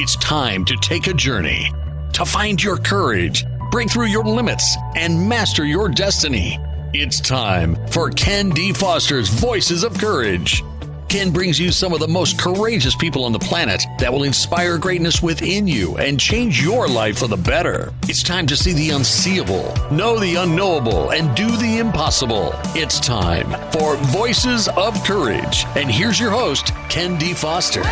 It's time to take a journey, to find your courage, break through your limits, and master your destiny. It's time for Ken D. Foster's Voices of Courage. Ken brings you some of the most courageous people on the planet that will inspire greatness within you and change your life for the better. It's time to see the unseeable, know the unknowable, and do the impossible. It's time for Voices of Courage. And here's your host, Ken D. Foster.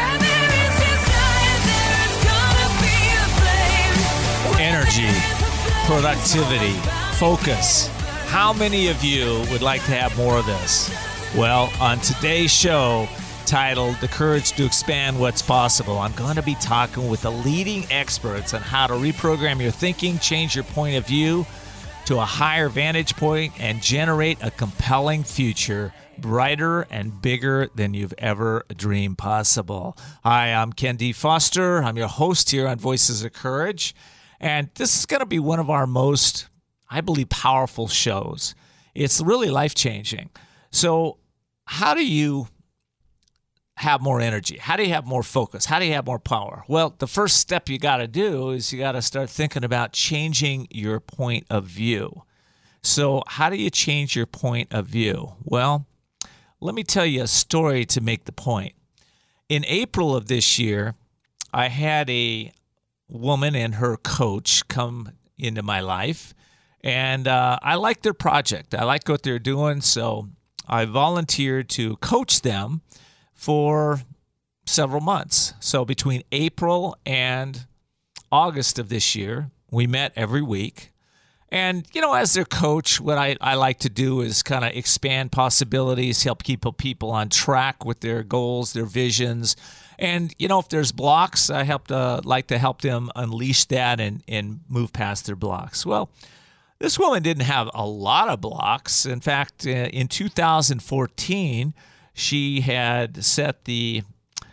Energy, productivity, focus. How many of you would like to have more of this? Well, on today's show, titled The Courage to Expand What's Possible, I'm going to be talking with the leading experts on how to reprogram your thinking, change your point of view to a higher vantage point, and generate a compelling future, brighter and bigger than you've ever dreamed possible. Hi, I'm Ken D. Foster. I'm your host here on Voices of Courage. And this is going to be one of our most, I believe, powerful shows. It's really life-changing. So how do you have more energy? How do you have more focus? How do you have more power? Well, the first step you got to do is you got to start thinking about changing your point of view. So how do you change your point of view? Well, let me tell you a story to make the point. In April of this year, I had a woman and her coach come into my life, and I liked their project. I liked what they're doing, so I volunteered to coach them for several months. So between April and August of this year, we met every week. And, you know, as their coach, what I like to do is kind of expand possibilities, help keep people on track with their goals, their visions. And, you know, if there's blocks, I like to help them unleash that and move past their blocks. Well, this woman didn't have a lot of blocks. In fact, in 2014, she had set the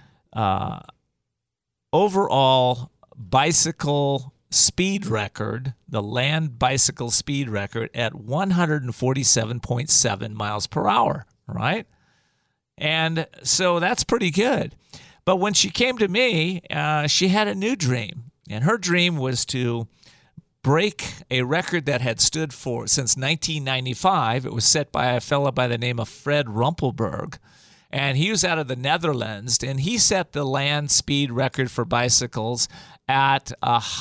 overall bicycle speed record, the land bicycle speed record, at 147.7 miles per hour, right? And so that's pretty good. But when she came to me, she had a new dream. And her dream was to break a record that had stood for since 1995. It was set by a fellow by the name of Fred Rumpelberg, and he was out of the Netherlands, and he set the land speed record for bicycles at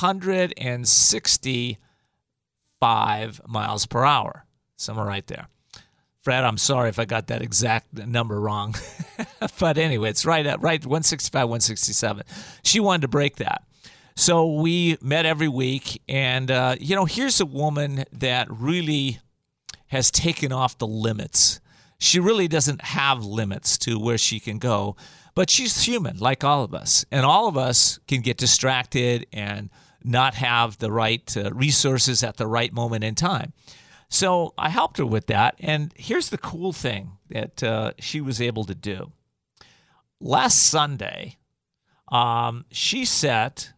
165 miles per hour, somewhere right there. Fred, I'm sorry if I got that exact number wrong, but anyway, it's right 165, 167. She wanted to break that. So we met every week, and, here's a woman that really has taken off the limits. She really doesn't have limits to where she can go, but she's human, like all of us. And all of us can get distracted and not have the right resources at the right moment in time. So I helped her with that, and here's the cool thing that she was able to do. Last Sunday, she set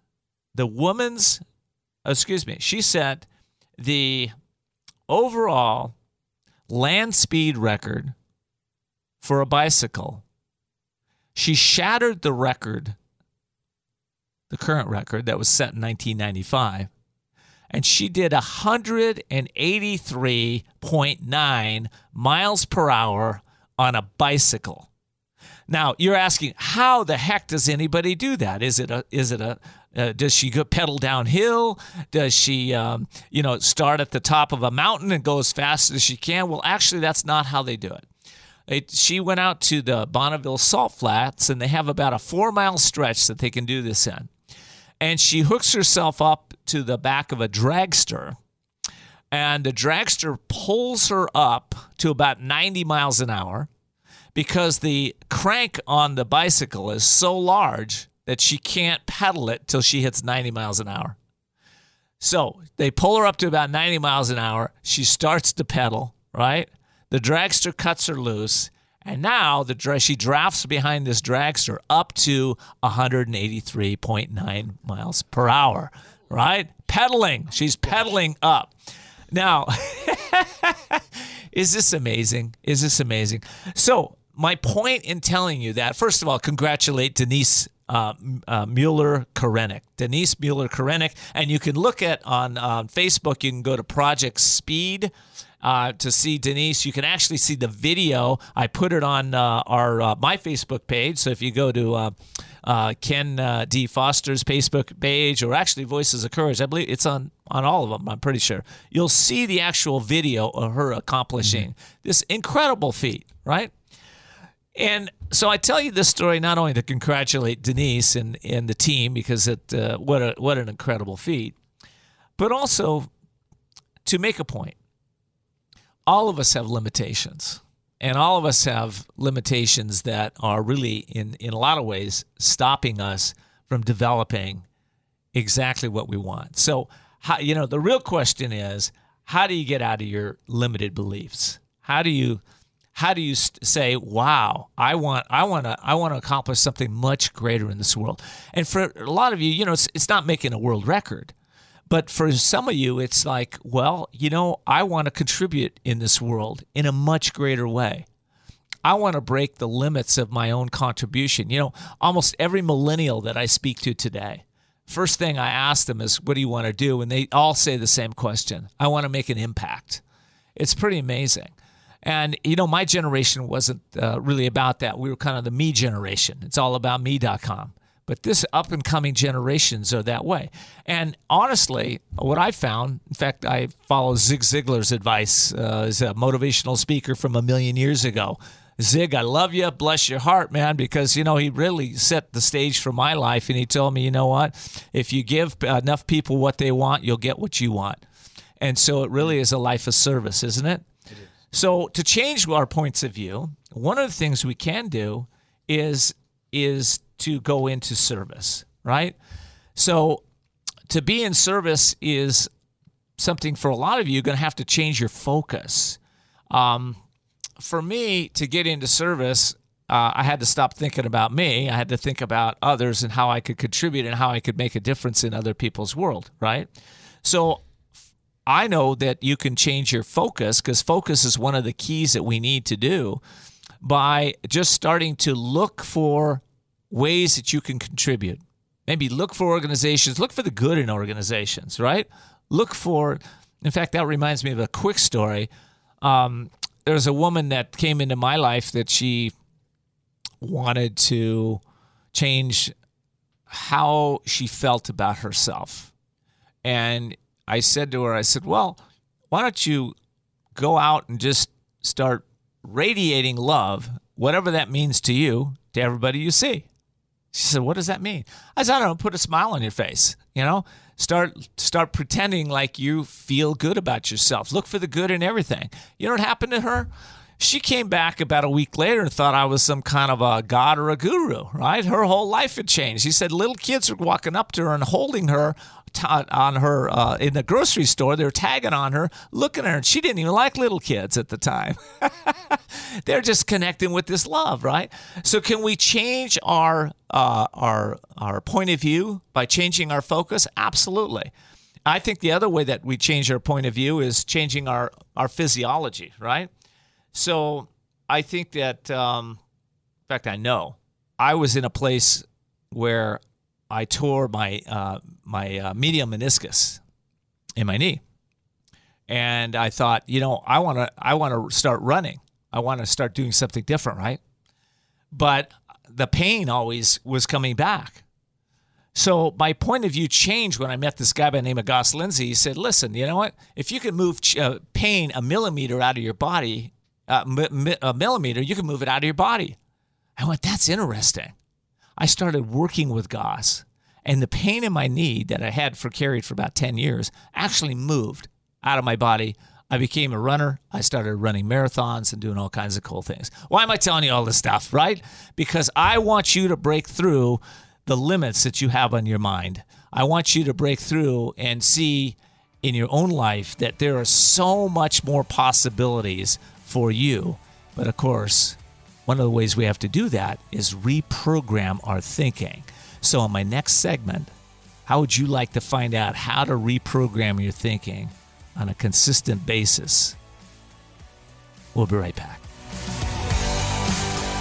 the overall land speed record for a bicycle. She shattered the record, the current record that was set in 1995, and she did 183.9 miles per hour on a bicycle. Now, you're asking, how the heck does anybody do that? Does she go pedal downhill? Does she, start at the top of a mountain and go as fast as she can? Well, actually, that's not how they do it. She went out to the Bonneville Salt Flats, and they have about a 4-mile stretch that they can do this in. And she hooks herself up to the back of a dragster, and the dragster pulls her up to about 90 miles an hour because the crank on the bicycle is so large that she can't pedal it till she hits 90 miles an hour. So they pull her up to about 90 miles an hour. She starts to pedal, right? The dragster cuts her loose, and now she drafts behind this dragster up to 183.9 miles per hour, right? Pedaling. She's pedaling up. Now, is this amazing? So my point in telling you that, first of all, congratulate Denise Mueller-Korenik. Denise Mueller-Korenik. And you can look at on Facebook, you can go to Project Speed to see Denise. You can actually see the video. I put it on my Facebook page. So if you go to Ken D. Foster's Facebook page, or actually Voices of Courage, I believe it's on all of them, I'm pretty sure, you'll see the actual video of her accomplishing this incredible feat, right? And so I tell you this story not only to congratulate Denise and the team, because what an incredible feat, but also to make a point. All of us have limitations, and all of us have limitations that are really, in a lot of ways, stopping us from developing exactly what we want. So, the real question is, how do you get out of your limited beliefs? How do you say, wow, I want to accomplish something much greater in this world? And for a lot of you, it's not making a world record. But for some of you, it's like, well, I want to contribute in this world in a much greater way. I want to break the limits of my own contribution. Almost every millennial that I speak to today, first thing I ask them is, what do you want to do? And they all say the same question. I want to make an impact. It's pretty amazing. And, my generation wasn't really about that. We were kind of the me generation. It's all about me.com. But this up-and-coming generations are that way. And honestly, what I found, in fact, I follow Zig Ziglar's advice as a motivational speaker from a million years ago. Zig, I love you. Bless your heart, man, because, he really set the stage for my life. And he told me, you know what? If you give enough people what they want, you'll get what you want. And so it really is a life of service, isn't it? It is. So to change our points of view, one of the things we can do is to go into service, right? So to be in service is something for a lot of you, you're going to have to change your focus. For me, to get into service, I had to stop thinking about me. I had to think about others and how I could contribute and how I could make a difference in other people's world, right? So I know that you can change your focus, because focus is one of the keys that we need to do, by just starting to look for ways that you can contribute. Maybe look for organizations, look for the good in organizations, right? In fact, that reminds me of a quick story. There's a woman that came into my life that she wanted to change how she felt about herself. And I said to her, well, why don't you go out and just start radiating love, whatever that means to you, to everybody you see. She said, what does that mean? I said, I don't know, put a smile on your face, Start pretending like you feel good about yourself. Look for the good in everything. You know what happened to her? She came back about a week later and thought I was some kind of a god or a guru, right? Her whole life had changed. She said little kids were walking up to her and holding her on her in the grocery store. They were tagging on her, looking at her, and she didn't even like little kids at the time. They're just connecting with this love, right? So can we change our point of view by changing our focus? Absolutely. I think the other way that we change our point of view is changing our physiology, right? So I think that, in fact, I know I was in a place where I tore my medial meniscus in my knee, and I thought, I want to start running. I want to start doing something different, right? But the pain always was coming back. So my point of view changed when I met this guy by the name of Gus Lindsay. He said, listen, you know what? If you can move pain a millimeter out of your body, a millimeter, you can move it out of your body. I went, that's interesting. I started working with Gus, and the pain in my knee that I had carried for about 10 years actually moved out of my body. I became a runner. I started running marathons and doing all kinds of cool things. Why am I telling you all this stuff, right? Because I want you to break through the limits that you have on your mind. I want you to break through and see in your own life that there are so much more possibilities for you. But of course, one of the ways we have to do that is reprogram our thinking. So in my next segment, how would you like to find out how to reprogram your thinking on a consistent basis? We'll be right back.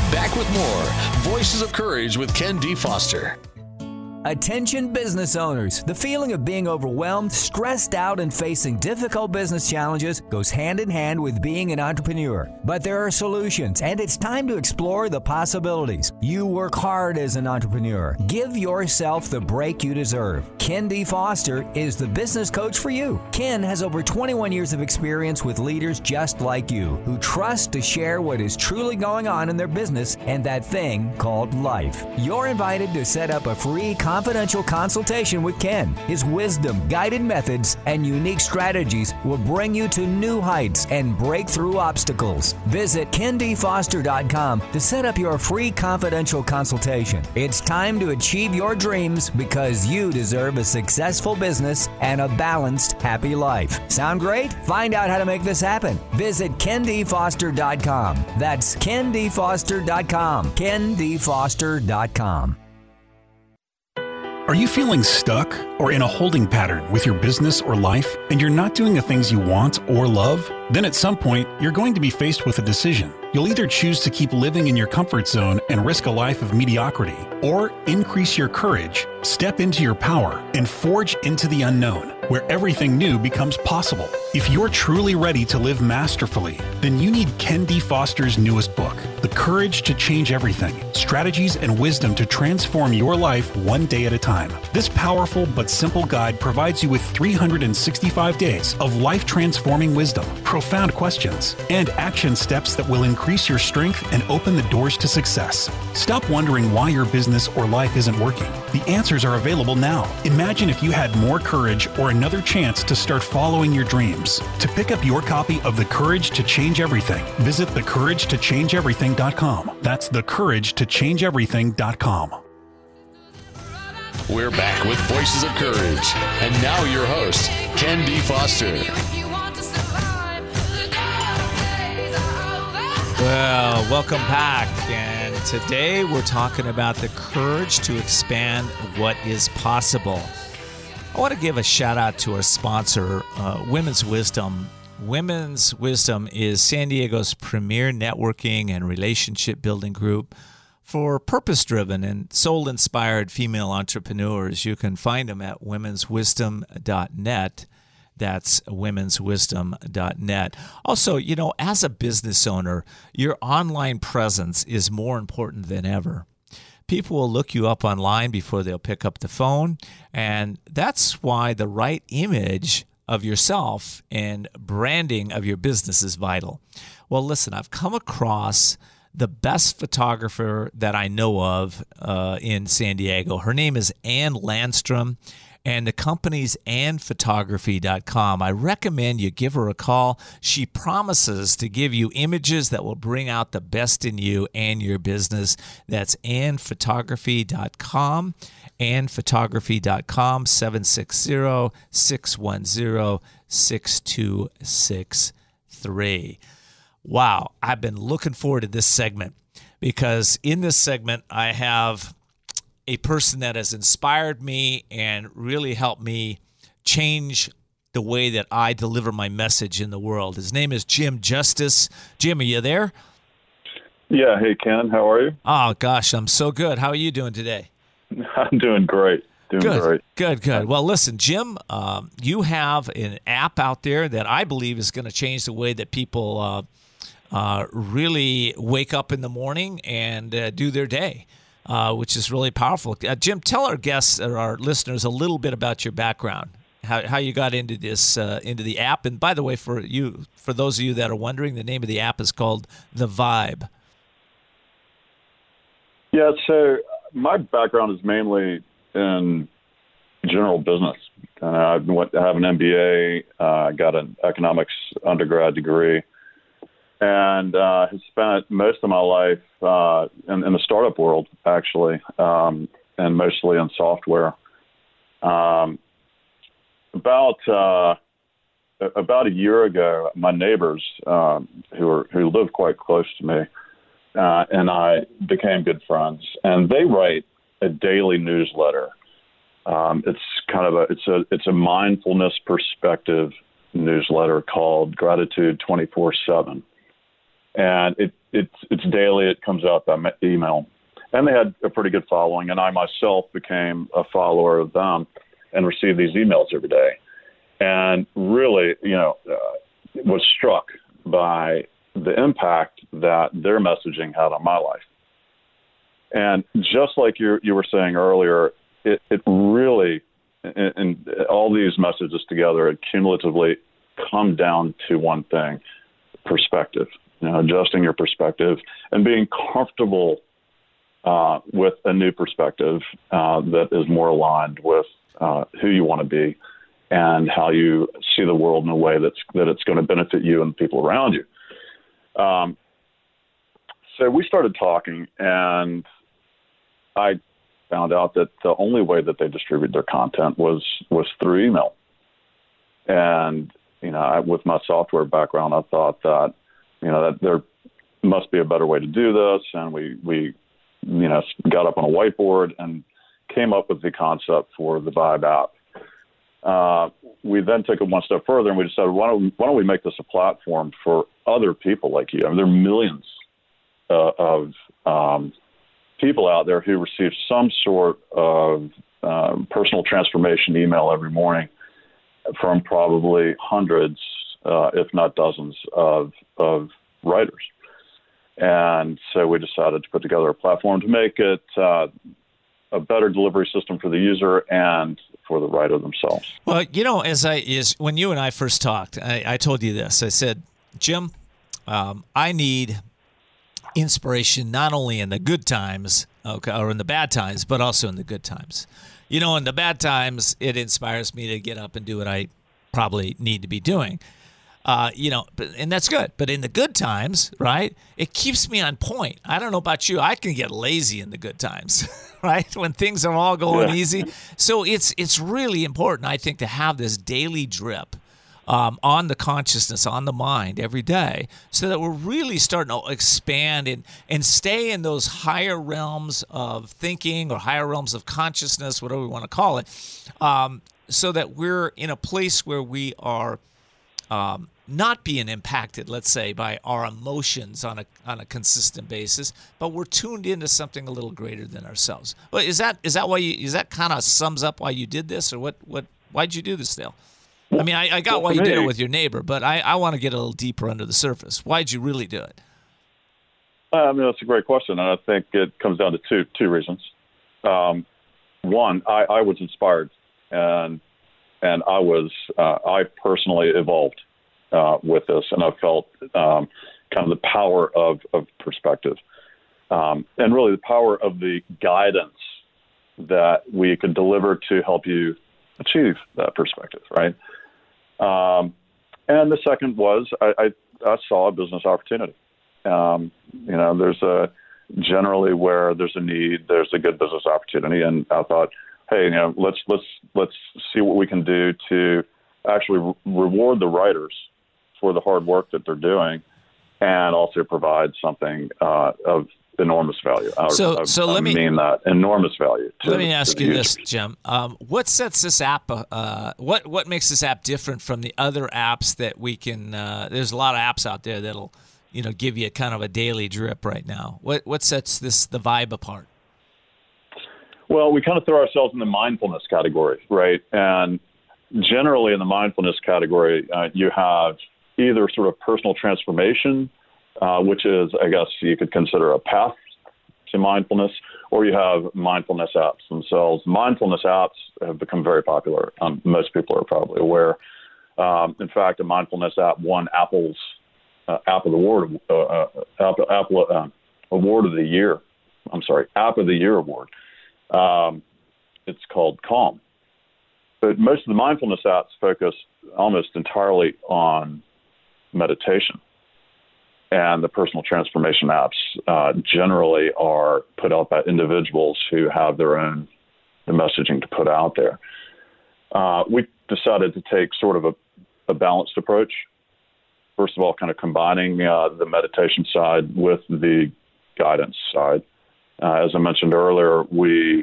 Back with more Voices of Courage with Ken D. Foster. Attention business owners. The feeling of being overwhelmed, stressed out, and facing difficult business challenges goes hand in hand with being an entrepreneur. But there are solutions, and it's time to explore the possibilities. You work hard as an entrepreneur. Give yourself the break you deserve. Ken D. Foster is the business coach for you. Ken has over 21 years of experience with leaders just like you, who trust to share what is truly going on in their business and that thing called life. You're invited to set up a free confidential consultation with Ken. His wisdom, guided methods, and unique strategies will bring you to new heights and break through obstacles. Visit KenDFoster.com to set up your free confidential consultation. It's time to achieve your dreams because you deserve a successful business and a balanced, happy life. Sound great? Find out how to make this happen. Visit KenDFoster.com. That's KenDFoster.com. KenDFoster.com. Are you feeling stuck or in a holding pattern with your business or life and you're not doing the things you want or love? Then at some point, you're going to be faced with a decision. You'll either choose to keep living in your comfort zone and risk a life of mediocrity, or increase your courage, step into your power, and forge into the unknown, where everything new becomes possible. If you're truly ready to live masterfully, then you need Ken D. Foster's newest book, The Courage to Change Everything: Strategies and Wisdom to Transform Your Life One Day at a Time. This powerful but simple guide provides you with 365 days of life-transforming wisdom, profound questions, and action steps that will increase your strength and open the doors to success. Stop wondering why your business or life isn't working. The answers are available now. Imagine if you had more courage or another chance to start following your dreams. To pick up your copy of The Courage to Change Everything, visit thecouragetochangeeverything.com. That's thecouragetochangeeverything.com. We're back with Voices of Courage. And now your host, Ken D. Foster. Well, welcome back. And today we're talking about the courage to expand what is possible. I want to give a shout out to our sponsor, Women's Wisdom. Women's Wisdom is San Diego's premier networking and relationship building group for purpose-driven and soul-inspired female entrepreneurs. You can find them at womenswisdom.net. That's womenswisdom.net. Also, you know, as a business owner, your online presence is more important than ever. People will look you up online before they'll pick up the phone, and that's why the right image of yourself and branding of your business is vital. Well, listen, I've come across the best photographer that I know of in San Diego. Her name is Ann Landstrom, and the company's AnnPhotography.com. I recommend you give her a call. She promises to give you images that will bring out the best in you and your business. That's AnnPhotography.com. AnnPhotography.com, 760-610-6263. Wow, I've been looking forward to this segment because in this segment I have a person that has inspired me and really helped me change the way that I deliver my message in the world. His name is Jim Justice. Jim, are you there? Yeah. Hey, Ken. How are you? Oh, gosh, I'm so good. How are you doing today? I'm doing great. Good. Well, listen, Jim, you have an app out there that I believe is going to change the way that people really wake up in the morning and do their day. Which is really powerful. Jim, tell our guests or our listeners a little bit about your background, how you got into this, into the app. And by the way, for those of you that are wondering, the name of the app is called The Vibe. Yeah, so my background is mainly in general business. I have an MBA, got an economics undergrad degree, and have spent most of my life in the startup world, actually, and mostly in software. About a year ago, my neighbors, who live quite close to me, and I became good friends. And they write a daily newsletter. It's a mindfulness perspective newsletter called Gratitude 24/7. And it's daily. It comes out by email. And they had a pretty good following, and I myself became a follower of them and received these emails every day. And really, was struck by the impact that their messaging had on my life. And just like you were saying earlier, it really, and all these messages together, it cumulatively come down to one thing: perspective. Adjusting your perspective and being comfortable with a new perspective that is more aligned with who you want to be and how you see the world in a way that it's going to benefit you and the people around you. So we started talking, and I found out that the only way that they distribute their content was through email. And, with my software background, I thought that, that there must be a better way to do this. And we got up on a whiteboard and came up with the concept for the Vibe app. We then took it one step further, and we decided, why don't we make this a platform for other people like you? I mean, there are millions of people out there who receive some sort of personal transformation email every morning from probably hundreds, if not dozens, of writers. And so we decided to put together a platform to make it a better delivery system for the user and for the writer themselves. Well, when you and I first talked, I told you this. I said, Jim, I need inspiration not only in the good times, or in the bad times, but also in the good times. In the bad times, it inspires me to get up and do what I probably need to be doing. And that's good. But in the good times, right, it keeps me on point. I don't know about you. I can get lazy in the good times, right, when things are all going easy. So it's really important, I think, to have this daily drip on the consciousness, on the mind every day, so that we're really starting to expand and stay in those higher realms of thinking or higher realms of consciousness, whatever we want to call it, so that we're in a place where we are not being impacted, let's say, by our emotions on a consistent basis, but we're tuned into something a little greater than ourselves. Well, is that kind of sums up why you did this, or why'd you do this, Dale? I mean, I got why you did it with your neighbor, but I want to get a little deeper under the surface. Why'd you really do it? I mean, that's a great question, and I think it comes down to two reasons. One, I was inspired, and I personally evolved with this, and I felt kind of the power of perspective, and really the power of the guidance that we could deliver to help you achieve that perspective, right? And the second was I saw a business opportunity. There's generally where there's a need, there's a good business opportunity, and I thought, hey, let's see what we can do to actually reward the writers for the hard work that they're doing, and also provide something of enormous value. I mean that enormous value. Let me ask you this, Jim. What sets this app? What makes this app different from the other apps that we can? There's a lot of apps out there that'll, give you kind of a daily drip right now. What sets the Vibe apart? Well, we kind of throw ourselves in the mindfulness category, right? And generally in the mindfulness category, you have either sort of personal transformation, which is, I guess you could consider a path to mindfulness, or you have mindfulness apps themselves. Mindfulness apps have become very popular. Most people are probably aware. In fact, a mindfulness app won Apple's App of the Year. I'm sorry, App of the Year award. It's called Calm. But most of the mindfulness apps focus almost entirely on meditation. And the personal transformation apps generally are put out by individuals who have their own messaging to put out there. We decided to take sort of a balanced approach. First of all, kind of combining the meditation side with the guidance side. As I mentioned earlier, we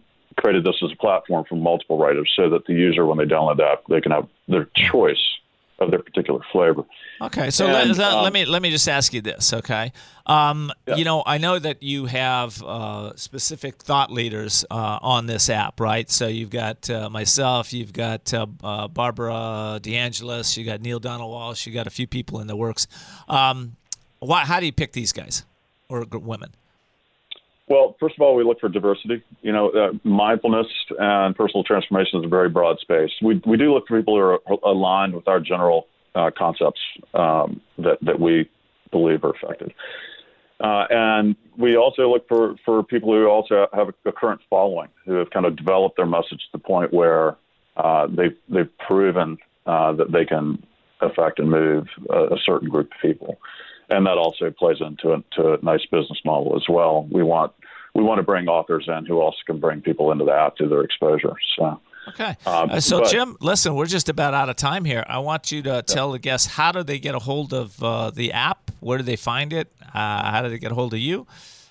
created this as a platform for multiple writers so that the user, when they download the app, they can have their choice their particular flavor. Okay, so And, let me just ask you this, okay? You know, I know that you have specific thought leaders on this app, right? So you've got myself, you've got Barbara DeAngelis, you got Neil Donald Walsh, you got a few people in the works. How do you pick these guys or women? Well, first of all, we look for diversity. You know, mindfulness and personal transformation is a very broad space. We do look for people who are aligned with our general concepts that we believe are effective. And we also look for people who also have a current following, who have kind of developed their message to the point where they've proven that they can affect and move a certain group of people. And that also plays into a nice business model as well. We want to bring authors in who also can bring people into the app through their exposure. So, okay. So Jim, listen, we're just about out of time here. I want you to tell the guests, how do they get a hold of the app? Where do they find it? How do they get a hold of you?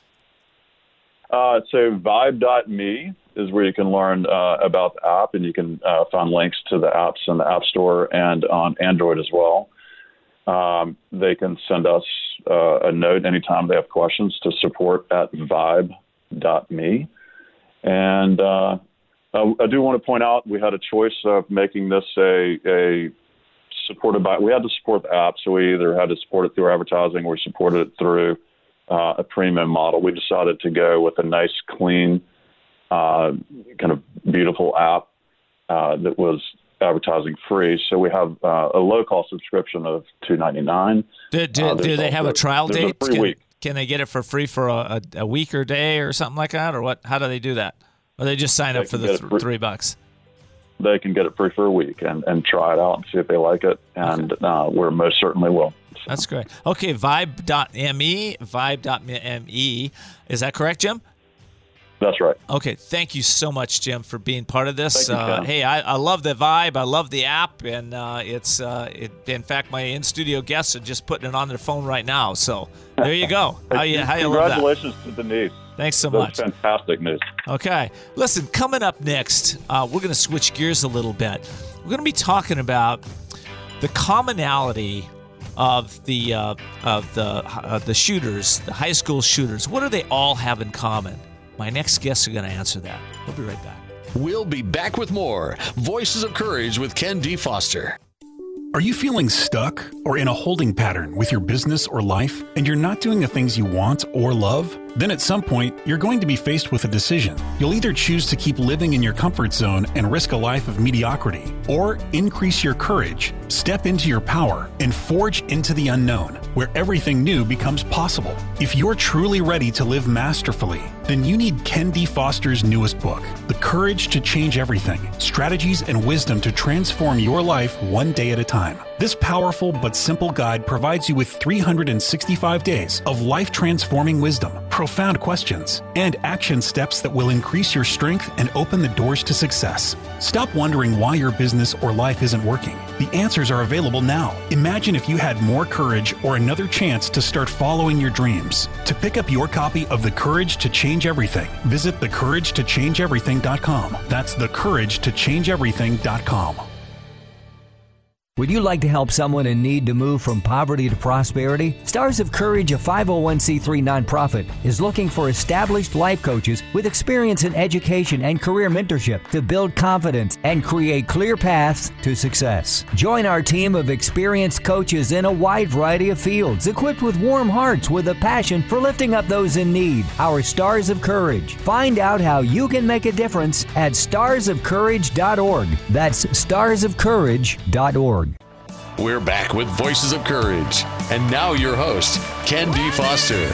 So Vibe.me is where you can learn about the app, and you can find links to the apps in the App Store and on Android as well. They can send us a note anytime they have questions to support@vibe.me. And I do want to point out we had a choice of making this a supported by. We had to support the app, so we either had to support it through advertising or we supported it through a premium model. We decided to go with a nice, clean, kind of beautiful app that was advertising free. So we have a low-cost subscription of $2.99. Do they have a trial date? A free week. Can they get it for free for a week or day or something like that, or what? How do they do that? Or they just sign up for the $3? They can get it free for a week and try it out and see if they like it, and we most certainly will. So. That's great. Okay, Vibe.me. Is that correct, Jim? That's right. Okay, thank you so much, Jim, for being part of this. Thank you, hey, I love the Vibe. I love the app, and in fact, my in-studio guests are just putting it on their phone right now. So there you go. How you love that? Congratulations to Denise. Thanks so much. That's fantastic news. Okay, listen. Coming up next, we're going to switch gears a little bit. We're going to be talking about the commonality of the shooters, the high school shooters. What do they all have in common? My next guests are going to answer that. We'll be right back. We'll be back with more Voices of Courage with Ken D. Foster. Are you feeling stuck or in a holding pattern with your business or life, and you're not doing the things you want or love? Then at some point, you're going to be faced with a decision. You'll either choose to keep living in your comfort zone and risk a life of mediocrity, or increase your courage, step into your power, and forge into the unknown, where everything new becomes possible. If you're truly ready to live masterfully, then you need Ken D. Foster's newest book, The Courage to Change Everything, Strategies and Wisdom to Transform Your Life One Day at a Time. This powerful but simple guide provides you with 365 days of life-transforming wisdom, profound questions, and action steps that will increase your strength and open the doors to success. Stop wondering why your business or life isn't working. The answers are available now. Imagine if you had more courage or another chance to start following your dreams. To pick up your copy of The Courage to Change Everything, visit thecouragetochangeeverything.com. That's thecouragetochangeeverything.com. Would you like to help someone in need to move from poverty to prosperity? Stars of Courage, a 501c3 nonprofit, is looking for established life coaches with experience in education and career mentorship to build confidence and create clear paths to success. Join our team of experienced coaches in a wide variety of fields, equipped with warm hearts with a passion for lifting up those in need. Our Stars of Courage. Find out how you can make a difference at starsofcourage.org. That's starsofcourage.org. We're back with Voices of Courage. And now your host, Ken D. Foster.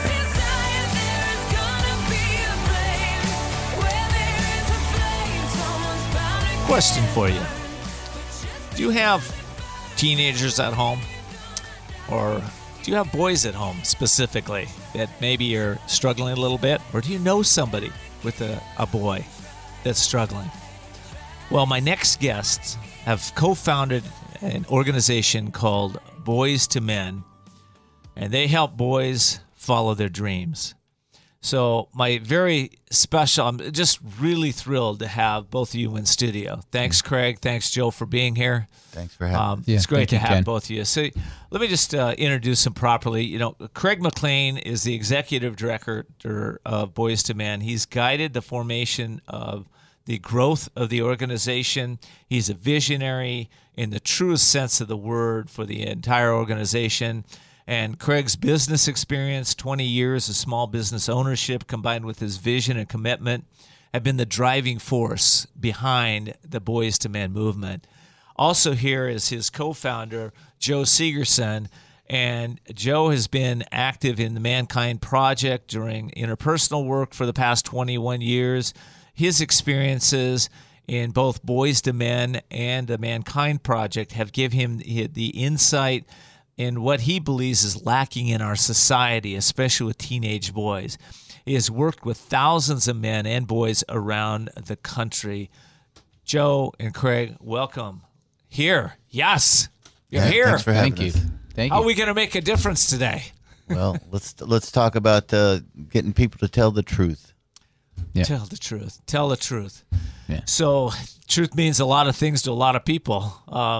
Question for you. Do you have teenagers at home? Or do you have boys at home specifically that maybe you're struggling a little bit? Or do you know somebody with a boy that's struggling? Well, my next guests have co-founded an organization called Boys to Men, and they help boys follow their dreams. So my very special, I'm just really thrilled to have both of you in studio. Thanks, Craig. Thanks, Joe, for being here. Thanks for having me. It's great to have Ken. both of you. So let me just introduce him properly. You know, Craig McLean is the executive director of Boys to Men. He's guided the formation of the growth of the organization. He's a visionary in the truest sense of the word for the entire organization. And Craig's business experience, 20 years of small business ownership, combined with his vision and commitment, have been the driving force behind the Boys to Men movement. Also here is his co-founder, Joe Segerson. And Joe has been active in the Mankind Project during interpersonal work for the past 21 years. His experiences in both Boys to Men and the Mankind Project have given him the insight in what he believes is lacking in our society, especially with teenage boys. He has worked with thousands of men and boys around the country. Joe and Craig, welcome. Here. Yes. You're here. Thanks for having Thank us. you. Thank How you. are we going to make a difference today? Well, let's talk about getting people to tell the truth. Yeah. Tell the truth. Tell the truth. Yeah. So truth means a lot of things to a lot of people.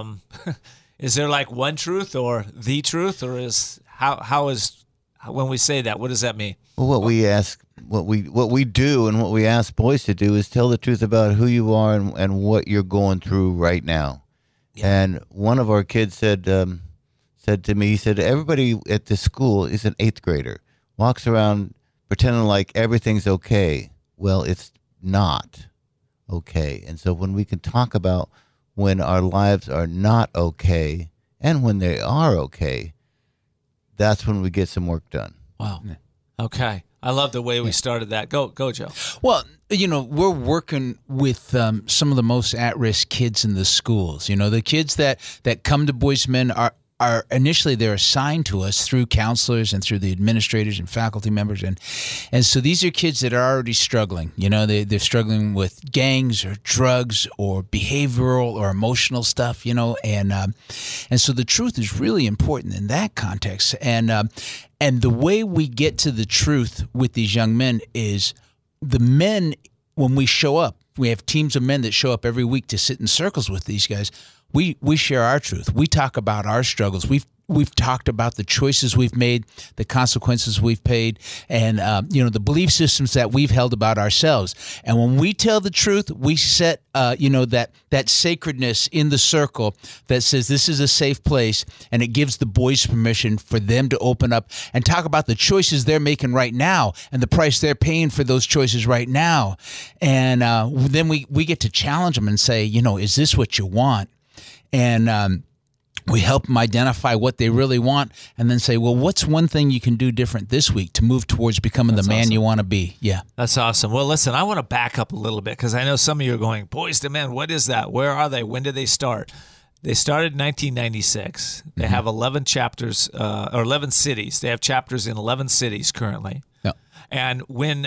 Is there like one truth or the truth, or is how is when we say that, what does that mean? Well, what we do and what we ask boys to do is tell the truth about who you are and what you're going through right now. Yeah. And one of our kids said to me, he said, everybody at this school is an 8th grader, walks around pretending like everything's okay. Well, it's not okay. And so when we can talk about when our lives are not okay and when they are okay, that's when we get some work done. Wow. Okay. I love the way we started that. Go, Joe. Well, you know, we're working with some of the most at-risk kids in the schools. You know, the kids that come to Boys to Men are initially they're assigned to us through counselors and through the administrators and faculty members, and so these are kids that are already struggling. You know, they're struggling with gangs or drugs or behavioral or emotional stuff. You know, and so the truth is really important in that context. And the way we get to the truth with these young men is the men, when we show up, we have teams of men that show up every week to sit in circles with these guys. We share our truth. We talk about our struggles. We've talked about the choices we've made, the consequences we've paid, and the belief systems that we've held about ourselves. And when we tell the truth, we set that sacredness in the circle that says this is a safe place, and it gives the boys permission for them to open up and talk about the choices they're making right now and the price they're paying for those choices right now. And then we get to challenge them and say, is this what you want? And we help them identify what they really want and then say, well, what's one thing you can do different this week to move towards becoming the man you want to be? Yeah. That's awesome. Well, listen, I want to back up a little bit because I know some of you are going, Boys to Men, what is that? Where are they? When did they start? They started in 1996. They have 11 chapters or 11 cities. They have chapters in 11 cities currently. Yeah. And when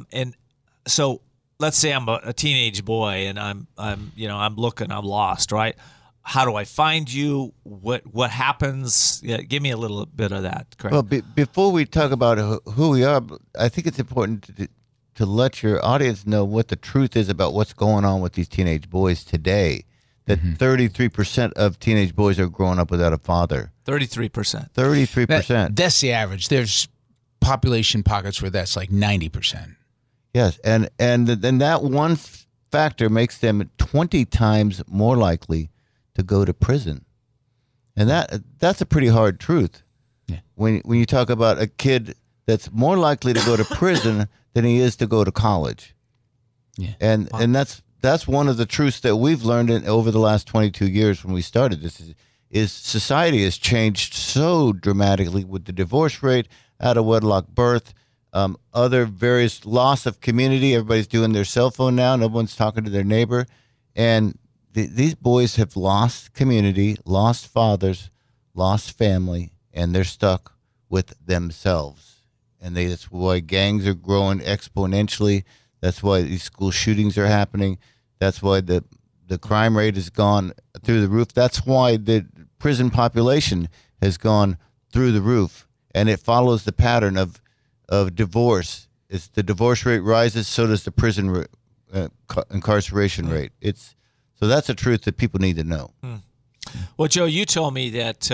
so let's say I'm a teenage boy and I'm looking, I'm lost, right? How do I find you? What happens? Yeah, give me a little bit of that, Craig. Well, before we talk about who we are, I think it's important to let your audience know what the truth is about what's going on with these teenage boys today. That 33% of teenage boys are growing up without a father. 33%. 33%. That's the average. There's population pockets where that's like 90%. Yes, and then that one factor makes them 20 times more likely to go to prison. And that's a pretty hard truth. Yeah. When you talk about a kid that's more likely to go to prison than he is to go to college. Yeah. And that's one of the truths that we've learned over the last 22 years when we started this is society has changed so dramatically with the divorce rate, out of wedlock birth, other various loss of community. Everybody's doing their cell phone now. No one's talking to their neighbor. And these boys have lost community, lost fathers, lost family, and they're stuck with themselves. And that's why gangs are growing exponentially. That's why these school shootings are happening. That's why the crime rate has gone through the roof. That's why the prison population has gone through the roof. And it follows the pattern of divorce as the divorce rate rises, so does the prison incarceration rate. So that's a truth that people need to know. Well, Joe, you told me that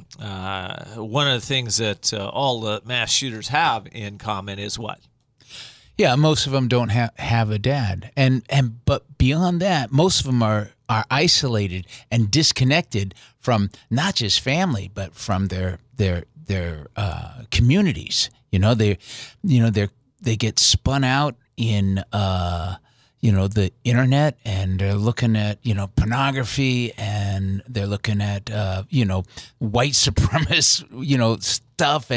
one of the things that all the mass shooters have in common is what? Yeah, most of them don't have a dad, but beyond that, most of them are isolated and disconnected from not just family, but from their communities. They get spun out in the internet, and they're looking at pornography, and they're looking at white supremacist stuff,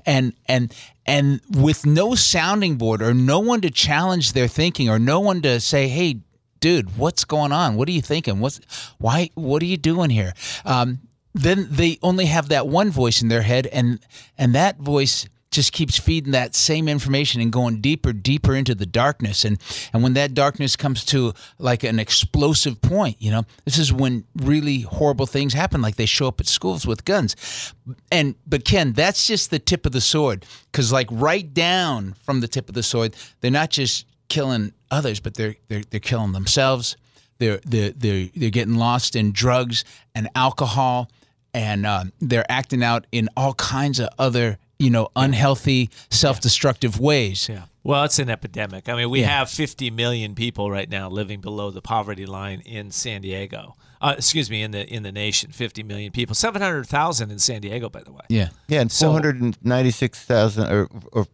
and with no sounding board or no one to challenge their thinking, or no one to say, hey, dude, what's going on? What are you thinking? What are you doing here? Then they only have that one voice in their head, and that voice just keeps feeding that same information and going deeper into the darkness. And when that darkness comes to like an explosive point, this is when really horrible things happen, like they show up at schools with guns. But Ken, that's just the tip of the sword, because like right down from the tip of the sword, they're not just killing others, but they're killing themselves. They're getting lost in drugs and alcohol, and they're acting out in all kinds of other unhealthy, self-destructive ways. Yeah. Well, it's an epidemic. I mean, we have 50 million people right now living below the poverty line in San Diego. In the nation, 50 million people. 700,000 in San Diego, by the way. Yeah. Yeah, and 496,000 or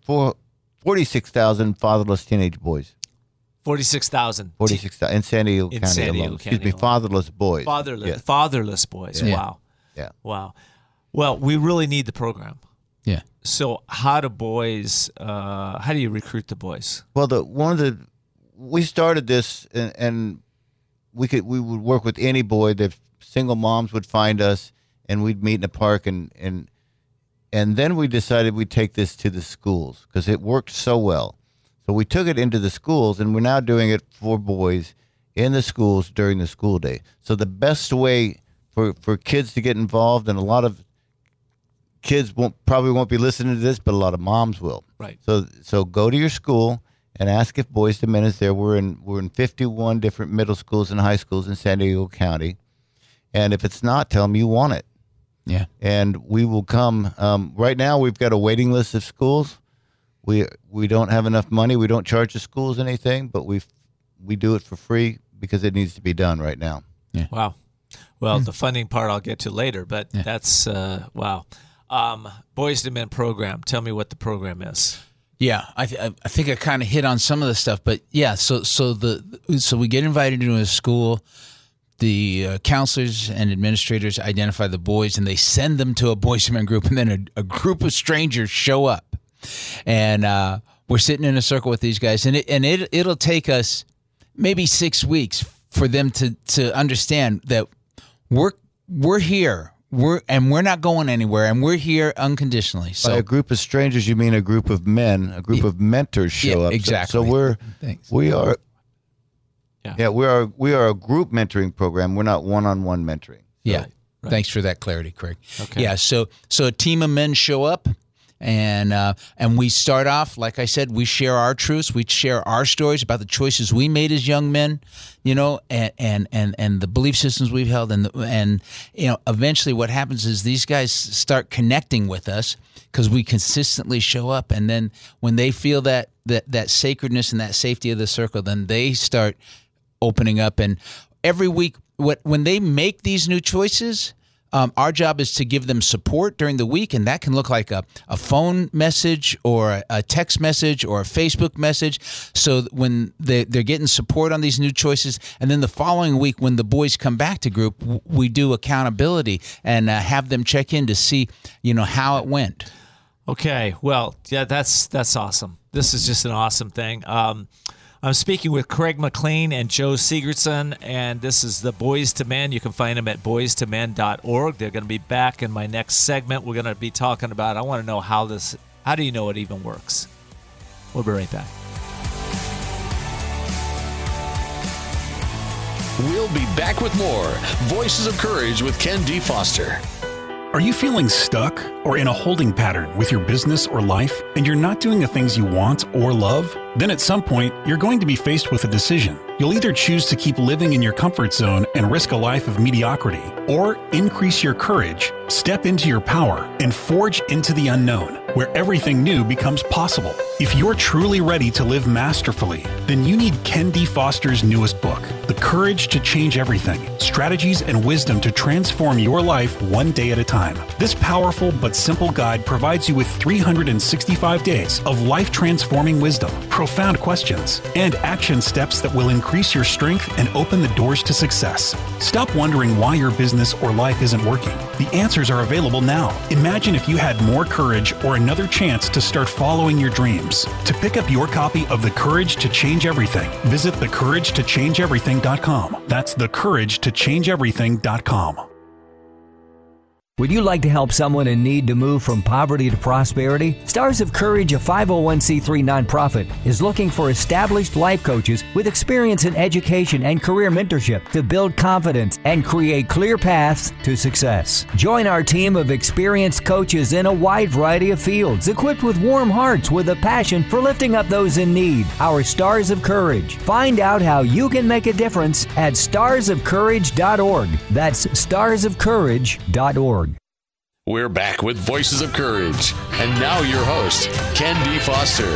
46,000 fatherless teenage boys. 46,000. 46,000 in San Diego County alone. Fatherless boys. Fatherless boys. Yeah. Wow. Yeah. Wow. Well, we really need the program. Yeah. So how do you recruit the boys? Well, we started this, and we would work with any boy. The single moms would find us, and we'd meet in a park, and then we decided we'd take this to the schools because it worked so well. So we took it into the schools, and we're now doing it for boys in the schools during the school day. So the best way for kids to get involved, and a lot of kids probably won't be listening to this, but a lot of moms will. Right. So go to your school and ask if Boys to Men is there. We're in 51 different middle schools and high schools in San Diego County, and if it's not, tell them you want it. Yeah. And we will come. Right now, we've got a waiting list of schools. We don't have enough money. We don't charge the schools anything, but we do it for free because it needs to be done right now. Yeah. Wow. Well, the funding part I'll get to later, but that's wow. Boys to Men program. Tell me what the program is. Yeah, I think I kind of hit on some of the stuff, but yeah. So we get invited into a school. The counselors and administrators identify the boys, and they send them to a Boys to Men group, and then a group of strangers show up, and we're sitting in a circle with these guys, and it'll take us maybe 6 weeks for them to understand that we're here. We're not going anywhere, and we're here unconditionally. So by a group of strangers, you mean a group of men, a group of mentors show up. Exactly. So we are a group mentoring program. We're not one-on-one mentoring. So. Yeah. Right. Thanks for that clarity, Craig. Okay. Yeah. So a team of men show up, and we start off, like I said, we share our truths, we share our stories about the choices we made as young men, and the belief systems we've held, and eventually what happens is these guys start connecting with us because we consistently show up, and then when they feel that sacredness and that safety of the circle, then they start opening up. And every week, when they make these new choices, our job is to give them support during the week, and that can look like a phone message or a text message or a Facebook message. So when they're getting support on these new choices, and then the following week when the boys come back to group, we do accountability and have them check in to see, how it went. Okay, well, yeah, that's awesome. This is just an awesome thing. I'm speaking with Craig McLean and Joe Sigurdson, and this is the Boys to Men. You can find them at boystomen.org. They're going to be back in my next segment. We're going to be talking about, I want to know how do you know it even works? We'll be right back. We'll be back with more Voices of Courage with Ken D. Foster. Are you feeling stuck or in a holding pattern with your business or life, and you're not doing the things you want or love? Then at some point, you're going to be faced with a decision. You'll either choose to keep living in your comfort zone and risk a life of mediocrity, or increase your courage, step into your power, and forge into the unknown, where everything new becomes possible. If you're truly ready to live masterfully, then you need Ken D. Foster's newest book, The Courage to Change Everything: Strategies and Wisdom to Transform Your Life One Day at a Time. This powerful but simple guide provides you with 365 days of life-transforming wisdom, profound questions, and action steps that will increase your strength and open the doors to success. Stop wondering why your business or life isn't working. The answers are available now. Imagine if you had more courage or another chance to start following your dreams. To pick up your copy of The Courage to Change Everything, visit thecouragetochangeeverything.com. That's thecouragetochangeeverything.com. Would you like to help someone in need to move from poverty to prosperity? Stars of Courage, a 501c3 nonprofit, is looking for established life coaches with experience in education and career mentorship to build confidence and create clear paths to success. Join our team of experienced coaches in a wide variety of fields, equipped with warm hearts with a passion for lifting up those in need. Our Stars of Courage. Find out how you can make a difference at starsofcourage.org. That's starsofcourage.org. We're back with Voices of Courage. And now your host, Ken D. Foster.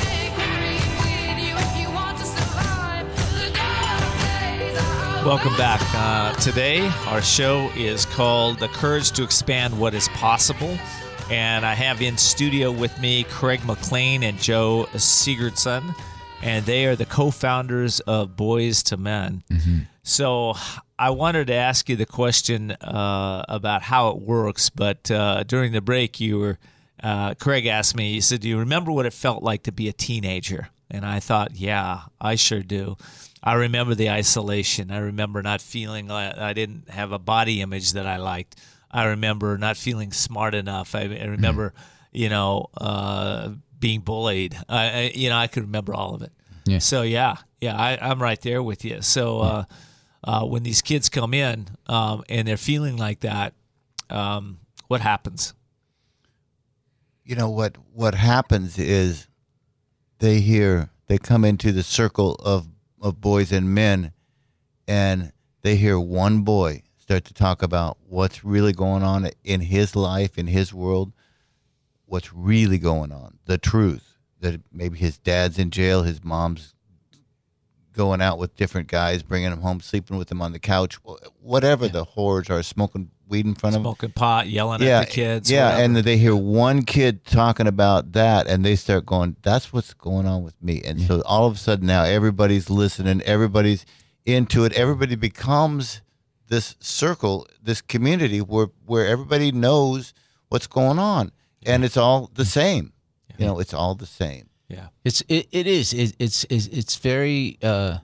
Welcome back. Today, our show is called The Courage to Expand What is Possible. And I have in studio with me Craig McLean and Joe Sigurdsson. And they are the co-founders of Boys to Men. Mm-hmm. So I wanted to ask you the question about how it works, but during the break, Craig asked me, he said, do you remember what it felt like to be a teenager? And I thought, yeah, I sure do. I remember the isolation. I remember not feeling like I didn't have a body image that I liked. I remember not feeling smart enough. I remember, being bullied. I could remember all of it. Yeah. So, I'm right there with you. So when these kids come in and they're feeling like that, what happens? You know, what happens is they come into the circle of boys and men, and they hear one boy start to talk about what's really going on in his life, in his world, what's really going on, the truth. That maybe his dad's in jail, his mom's going out with different guys, bringing him home, sleeping with him on the couch, whatever the horrors are, smoking weed in front of him. Smoking pot, yelling at the kids. Yeah, whatever. And they hear one kid talking about that, and they start going, that's what's going on with me. And so all of a sudden now everybody's listening, everybody's into it, everybody becomes this circle, this community where everybody knows what's going on, and it's all the same. You know, it's all the same. Yeah, It's very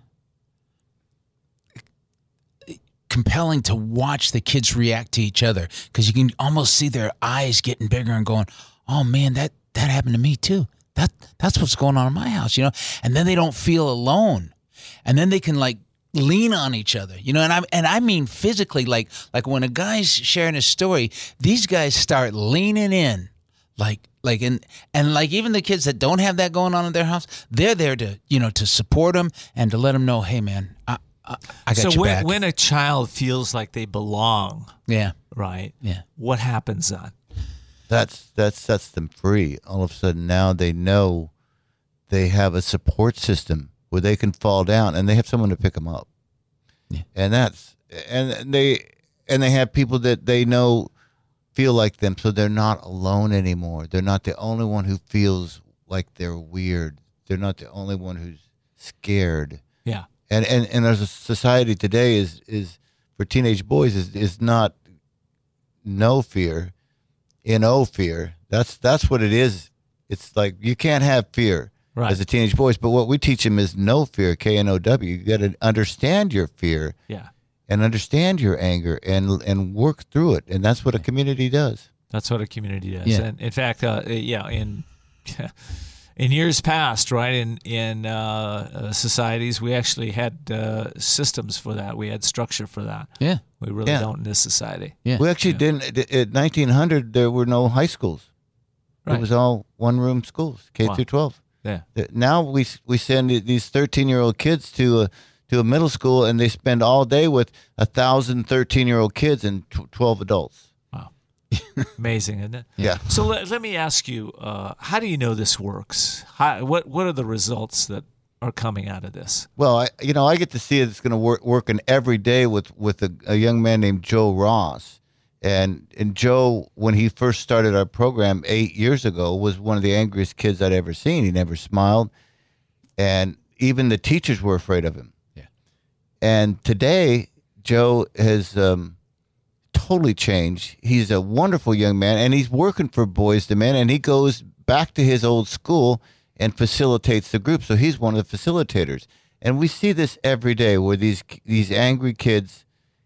compelling to watch the kids react to each other, because you can almost see their eyes getting bigger and going, "Oh man, that happened to me too. That's what's going on in my house," And then they don't feel alone, and then they can lean on each other, and I mean physically, like when a guy's sharing a story, these guys start leaning in. And even the kids that don't have that going on in their house, they're there to to support them and to let them know, hey man, I got your back. So when a child feels like they belong, right? Yeah. What happens then? That sets them free. All of a sudden now they know they have a support system where they can fall down and they have someone to pick them up. Yeah. And they have people that they know feel like them, so they're not alone anymore. They're not the only one who feels like they're weird. They're not the only one who's scared. Yeah. And as a society today is for teenage boys is not no fear, no fear. That's what it is. It's like you can't have fear as a teenage boy. But what we teach them is no fear, K-N-O-W. You got to understand your fear. Yeah. And understand your anger and work through it. And that's what a community does. That's what a community does. Yeah. And in fact, in In years past, right, in societies, we actually had systems for that. We had structure for that. Yeah. We really don't in this society. Yeah. We actually didn't. At 1900, there were no high schools. Right. It was all one-room schools, K through 12. Yeah. Now we send these 13-year-old kids to a middle school, and they spend all day with 1,000 13-year-old kids and 12 adults. Wow. Amazing, isn't it? Yeah. So let me ask you, how do you know this works? What are the results that are coming out of this? Well, I get to see it's going to work in every day with a young man named Joe Ross. And Joe, when he first started our program 8 years ago, was one of the angriest kids I'd ever seen. He never smiled, and even the teachers were afraid of him. Yeah. And today, Joe has totally changed. He's a wonderful young man, and he's working for Boys to Men, and he goes back to his old school and facilitates the group. So he's one of the facilitators. And we see this every day where these angry kids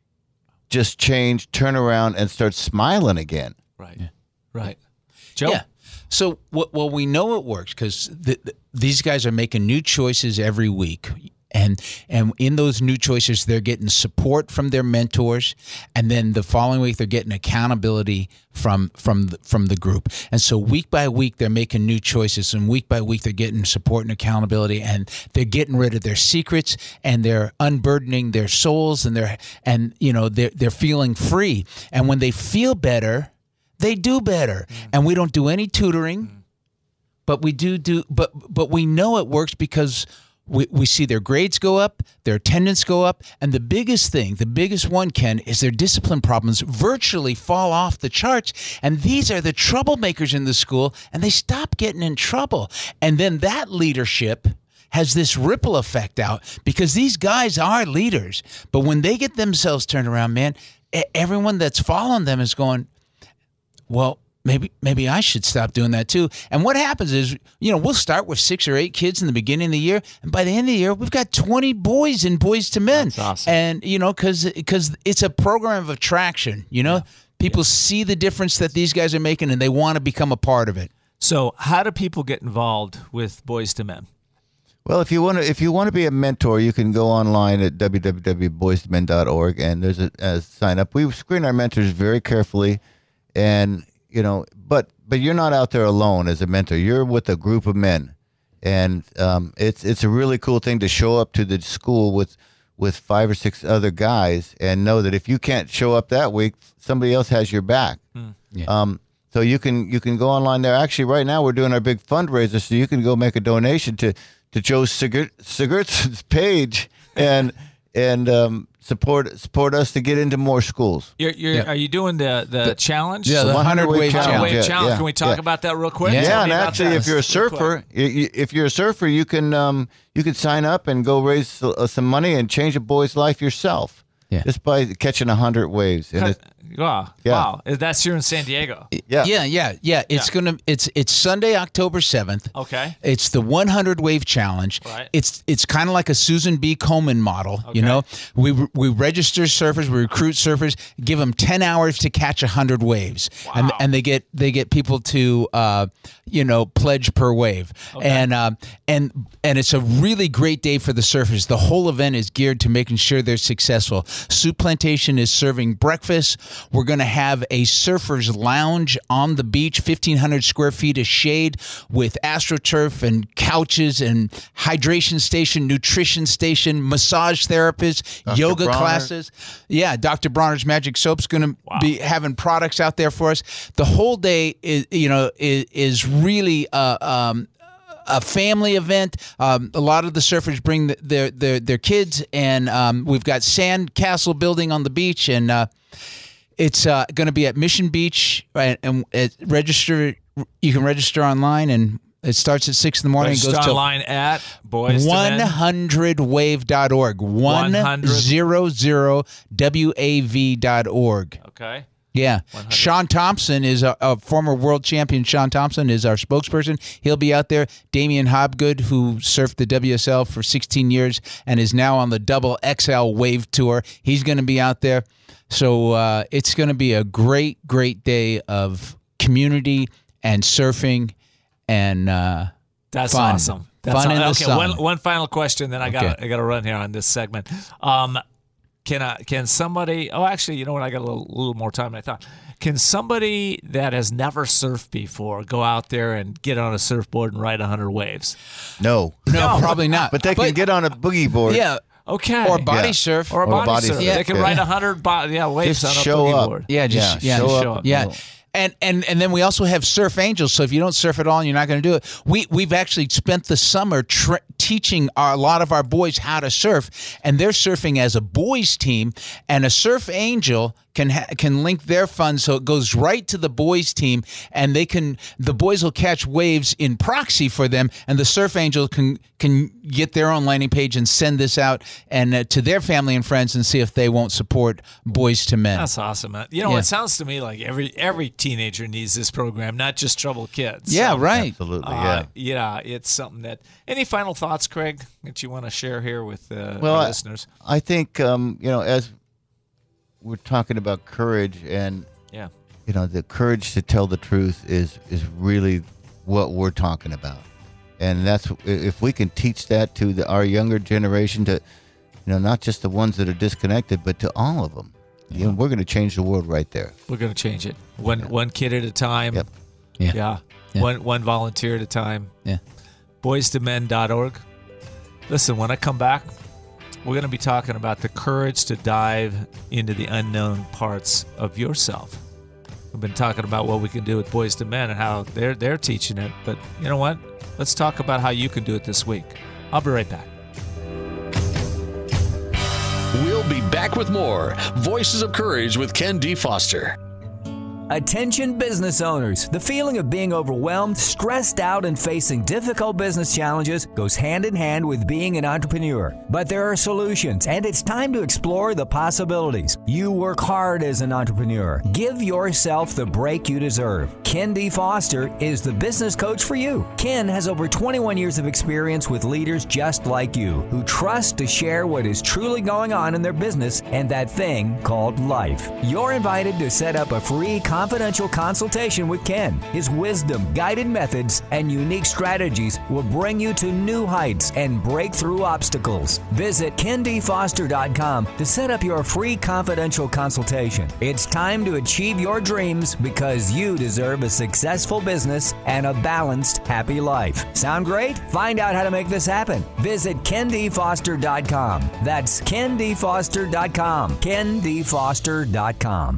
just change, turn around, and start smiling again. Right. Yeah. Right. Joe? Yeah. So, well, we know it works because these guys are making new choices every week. And in those new choices, they're getting support from their mentors, and then the following week they're getting accountability from the group. And so week by week they're making new choices, and week by week they're getting support and accountability, and they're getting rid of their secrets, and they're unburdening their souls, and they're feeling free. And when they feel better, they do better. And we don't do any tutoring, but we but we know it works because we see their grades go up, their attendance go up, and the biggest one, Ken, is their discipline problems virtually fall off the charts. And these are the troublemakers in the school, and they stop getting in trouble. And then that leadership has this ripple effect out because these guys are leaders. But when they get themselves turned around, man, everyone that's following them is going, well, maybe I should stop doing that too. And what happens is, we'll start with 6 or 8 kids in the beginning of the year, and by the end of the year, we've got 20 boys in Boys to Men. That's awesome. And because it's a program of attraction. People see the difference that these guys are making, and they want to become a part of it. So, how do people get involved with Boys to Men? Well, if you want to be a mentor, you can go online at www.boystomen.org, and there's a sign up. We screen our mentors very carefully, and but you're not out there alone as a mentor. You're with a group of men, and it's a really cool thing to show up to the school with 5 or 6 other guys and know that if you can't show up that week, somebody else has your back. Yeah. So you can go online there. Actually, right now we're doing our big fundraiser, so you can go make a donation to Joe Sigurdson's page and support us to get into more schools. Are you doing the challenge? Yeah, the 100 Wave Challenge. Challenge. Can we talk about that real quick? Yeah, and actually, if you're a surfer, you can sign up and go raise some money and change a boy's life yourself. Yeah. Just by catching 100 waves. And Wow. That's here in San Diego. Yeah. It's Sunday, October 7th. Okay. It's the 100 Wave Challenge. Right. It's kind of like a Susan B. Komen model. Okay. We register surfers, we recruit surfers, give them 10 hours to catch 100 waves. Wow. And they get people to pledge per wave. Okay. And it's a really great day for the surfers. The whole event is geared to making sure they're successful. Soup Plantation is serving breakfast. We're going to have a surfer's lounge on the beach, 1,500 square feet of shade with AstroTurf and couches and hydration station, nutrition station, massage therapist, yoga classes. Yeah, Dr. Bronner's Magic Soap's going to be having products out there for us. The whole day is really a family event. A lot of the surfers bring their kids, and we've got sand castle building on the beach, and it's going to be at Mission Beach, right? And you can register online, and it starts at 6 in the morning. Register and goes online at Boys 100wave.org. 100wav.org. Okay. Yeah. 100. Sean Thompson is a former world champion. Sean Thompson is our spokesperson. He'll be out there. Damian Hobgood, who surfed the WSL for 16 years and is now on the Double XL Wave Tour, he's going to be out there. So it's going to be a great, great day of community and surfing. And That's Fun. awesome. That's Fun in the okay. sun. One final question, then I got to run here on this segment. Can somebody? Oh, actually, you know what? I got a little more time than I thought. Can somebody that has never surfed before go out there and get on a surfboard and ride 100 waves? No, probably not. but they can get on a boogie board. Yeah. Okay. Or body surf. Or a body surf. surf. They can ride 100 waves Just on a show boogie up. board. Yeah, show up. Yeah. And then we also have Surf Angels. So if you don't surf at all and you're not going to do it, we've actually spent the summer teaching a lot of our boys how to surf, and they're surfing as a boys team. And a Surf Angel can link their funds so it goes right to the boys team, and the boys will catch waves in proxy for them, and the Surf Angel can get their own landing page and send this out and to their family and friends and see if they won't support Boys to Men. That's awesome. It sounds to me like every teenager needs this program, not just troubled kids. Yeah, right. Absolutely, yeah, it's something that. Any final thoughts, Craig, that you want to share here with our listeners? I think as we're talking about courage, and the courage to tell the truth is really what we're talking about, and that's if we can teach that to our younger generation, to not just the ones that are disconnected, but to all of them. We're going to change the world right there. We're going to change it one kid at a time. Yep. Yeah. One volunteer at a time. Yeah. BoysToMen.org. Listen, when I come back, we're going to be talking about the courage to dive into the unknown parts of yourself. We've been talking about what we can do with Boys to Men and how they're teaching it. But you know what? Let's talk about how you can do it this week. I'll be right back. We'll be back with more Voices of Courage with Ken D. Foster. Attention business owners. The feeling of being overwhelmed, stressed out, and facing difficult business challenges goes hand in hand with being an entrepreneur. But there are solutions, and it's time to explore the possibilities. You work hard as an entrepreneur. Give yourself the break you deserve. Ken D. Foster is the business coach for you. Ken has over 21 years of experience with leaders just like you, who trust to share what is truly going on in their business and that thing called life. You're invited to set up a free confidential consultation with Ken. His wisdom, guided methods, and unique strategies will bring you to new heights and break through obstacles. Visit KenDFoster.com to set up your free confidential consultation. It's time to achieve your dreams because you deserve a successful business and a balanced, happy life. Sound great? Find out how to make this happen. Visit KenDFoster.com. That's KenDFoster.com. KenDFoster.com.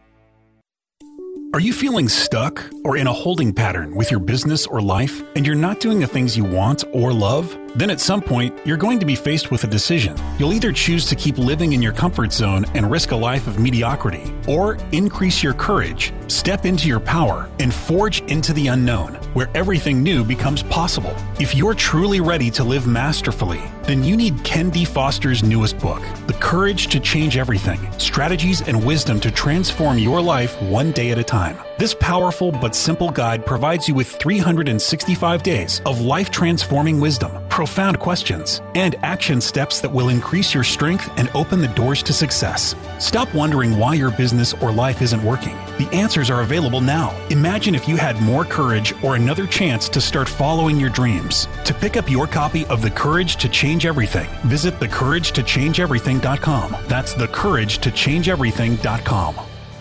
Are you feeling stuck or in a holding pattern with your business or life, and you're not doing the things you want or love? Then at some point, you're going to be faced with a decision. You'll either choose to keep living in your comfort zone and risk a life of mediocrity, or increase your courage, step into your power, and forge into the unknown, where everything new becomes possible. If you're truly ready to live masterfully, then you need Ken D. Foster's newest book, The Courage to Change Everything: Strategies and Wisdom to Transform Your Life One Day at a Time. This powerful but simple guide provides you with 365 days of life-transforming wisdom, profound questions, and action steps that will increase your strength and open the doors to success. Stop wondering why your business or life isn't working. The answers are available now. Imagine if you had more courage or another chance to start following your dreams. To pick up your copy of The Courage to Change Everything, visit thecouragetochangeeverything.com. That's thecouragetochangeeverything.com.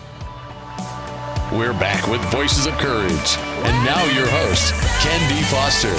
We're back with Voices of Courage. And now your host, Ken D. Foster.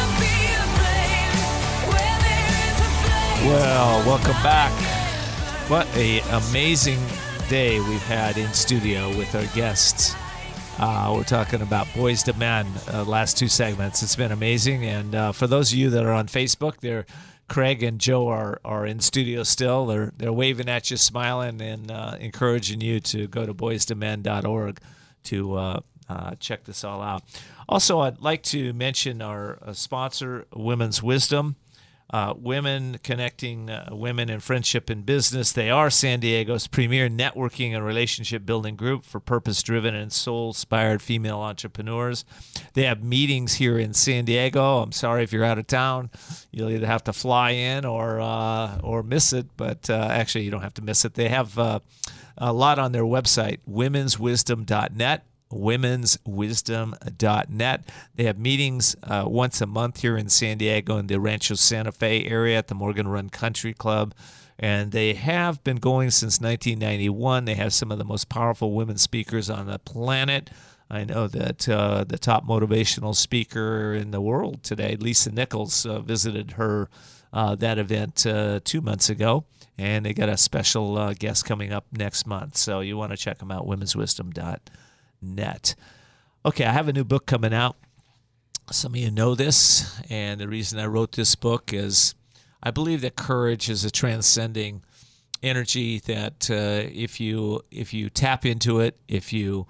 Well, welcome back. What an amazing day we've had in studio with our guests. We're talking about Boys to Men, last two segments. It's been amazing. And for those of you that are on Facebook, Craig and Joe are in studio still. They're waving at you, smiling, and encouraging you to go to BoysToMen.org to check this all out. Also, I'd like to mention our sponsor, Women's Wisdom. Women connecting women in friendship and business. They are San Diego's premier networking and relationship building group for purpose-driven and soul-inspired female entrepreneurs. They have meetings here in San Diego. I'm sorry if you're out of town. You'll either have to fly in or miss it, but actually you don't have to miss it. They have a lot on their website, womenswisdom.net. womenswisdom.net. They have meetings once a month here in San Diego in the Rancho Santa Fe area at the Morgan Run Country Club. And they have been going since 1991. They have some of the most powerful women speakers on the planet. I know that the top motivational speaker in the world today, Lisa Nichols, visited that event 2 months ago. And they got a special guest coming up next month. So you want to check them out, womenswisdom.net. Okay, I have a new book coming out. Some of you know this. And the reason I wrote this book is I believe that courage is a transcending energy that if you tap into it, if you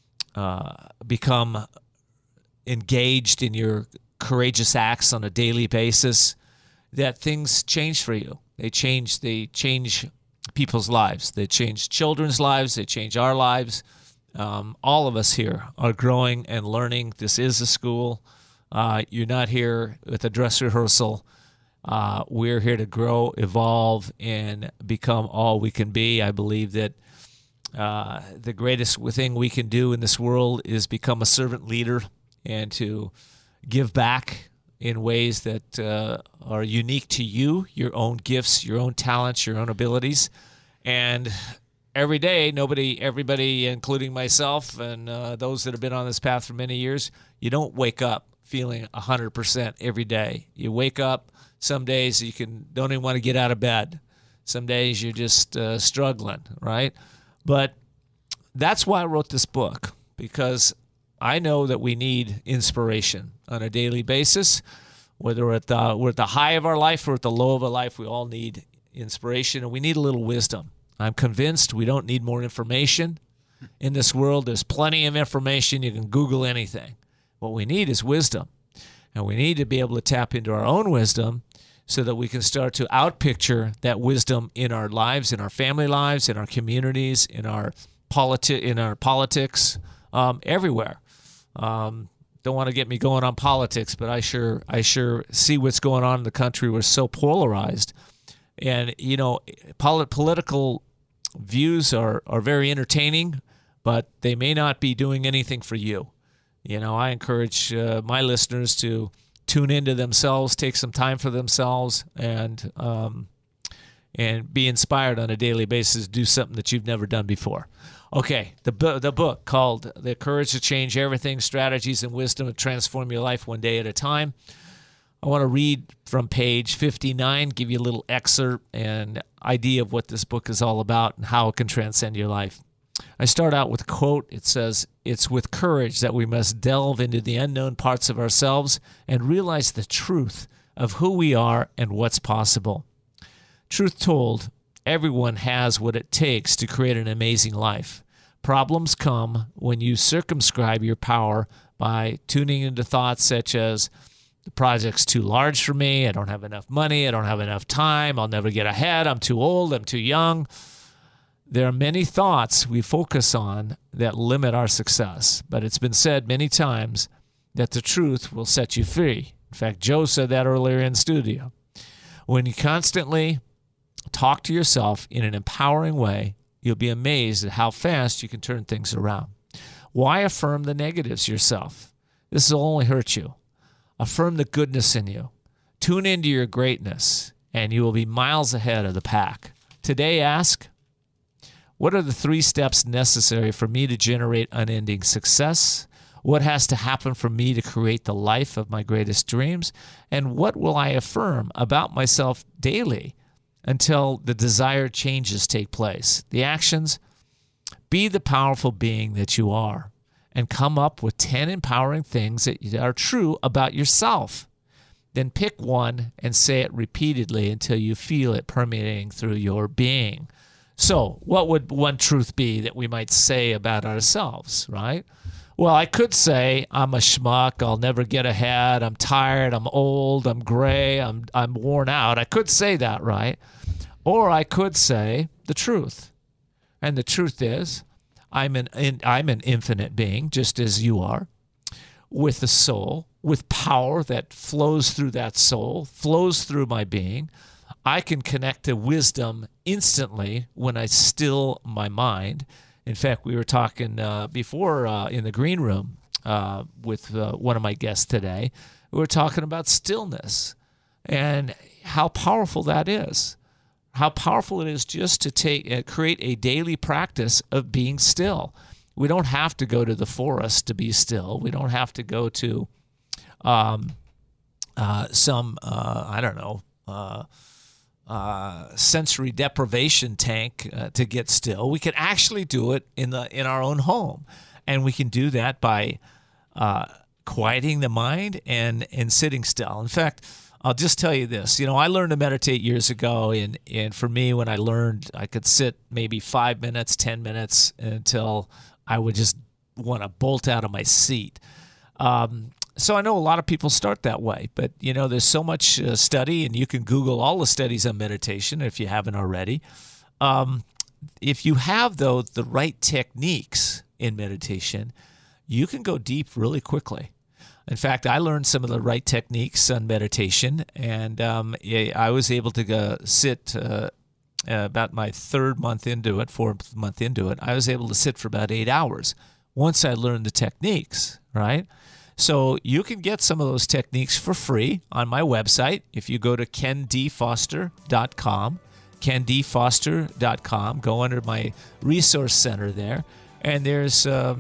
become engaged in your courageous acts on a daily basis, that things change for you. They change people's lives. They change children's lives. They change our lives. All of us here are growing and learning. This is a school. You're not here with a dress rehearsal. We're here to grow, evolve, and become all we can be. I believe that the greatest thing we can do in this world is become a servant leader and to give back in ways that are unique to you, your own gifts, your own talents, your own abilities. And every day, everybody, including myself and those that have been on this path for many years, you don't wake up feeling 100% every day. You wake up, some days you don't even want to get out of bed. Some days you're just struggling, right? But that's why I wrote this book, because I know that we need inspiration on a daily basis. Whether we're at the high of our life or at the low of our life, we all need inspiration, and we need a little wisdom. I'm convinced we don't need more information. In this world, there's plenty of information. You can Google anything. What we need is wisdom, and we need to be able to tap into our own wisdom so that we can start to outpicture that wisdom in our lives, in our family lives, in our communities, in our politics, everywhere. Don't want to get me going on politics, but I sure see what's going on in the country. We're so polarized, and political views are very entertaining, but they may not be doing anything for you. I encourage my listeners to tune into themselves, take some time for themselves, and be inspired on a daily basis. Do something that you've never done before. Okay, the book called The Courage to Change Everything, Strategies and Wisdom to Transform Your Life One Day at a Time. I want to read from page 59, give you a little excerpt and idea of what this book is all about and how it can transcend your life. I start out with a quote. It says, "It's with courage that we must delve into the unknown parts of ourselves and realize the truth of who we are and what's possible. Truth told, everyone has what it takes to create an amazing life. Problems come when you circumscribe your power by tuning into thoughts such as, the project's too large for me, I don't have enough money, I don't have enough time, I'll never get ahead, I'm too old, I'm too young." There are many thoughts we focus on that limit our success, but it's been said many times that the truth will set you free. In fact, Joe said that earlier in studio. When you constantly talk to yourself in an empowering way, you'll be amazed at how fast you can turn things around. Why affirm the negatives yourself? This will only hurt you. Affirm the goodness in you. Tune into your greatness, and you will be miles ahead of the pack. Today, ask, what are the 3 steps necessary for me to generate unending success? What has to happen for me to create the life of my greatest dreams? And what will I affirm about myself daily until the desired changes take place? The actions: be the powerful being that you are, and come up with 10 empowering things that are true about yourself. Then pick one and say it repeatedly until you feel it permeating through your being. So, what would one truth be that we might say about ourselves, right? Well, I could say, I'm a schmuck, I'll never get ahead, I'm tired, I'm old, I'm gray, I'm worn out. I could say that, right? Or I could say the truth. And the truth is, I'm an infinite being, just as you are, with a soul, with power that flows through that soul, flows through my being. I can connect to wisdom instantly when I still my mind, In fact, we were talking before in the green room with one of my guests today. We were talking about stillness and how powerful that is. How powerful it is just to create a daily practice of being still. We don't have to go to the forest to be still. We don't have to go to sensory deprivation tank to get still. We can actually do it in our own home, and we can do that by quieting the mind and sitting still. In fact, I'll just tell you this. I learned to meditate years ago, and for me, when I learned, I could sit maybe 5 minutes, 10 minutes until I would just want to bolt out of my seat. So I know a lot of people start that way, but there's so much study, and you can Google all the studies on meditation if you haven't already. If you have, though, the right techniques in meditation, you can go deep really quickly. In fact, I learned some of the right techniques on meditation, and I was able to sit about my fourth month into it. I was able to sit for about 8 hours once I learned the techniques, right? So you can get some of those techniques for free on my website. If you go to KenDFoster.com, KenDFoster.com, go under my resource center there, and there's a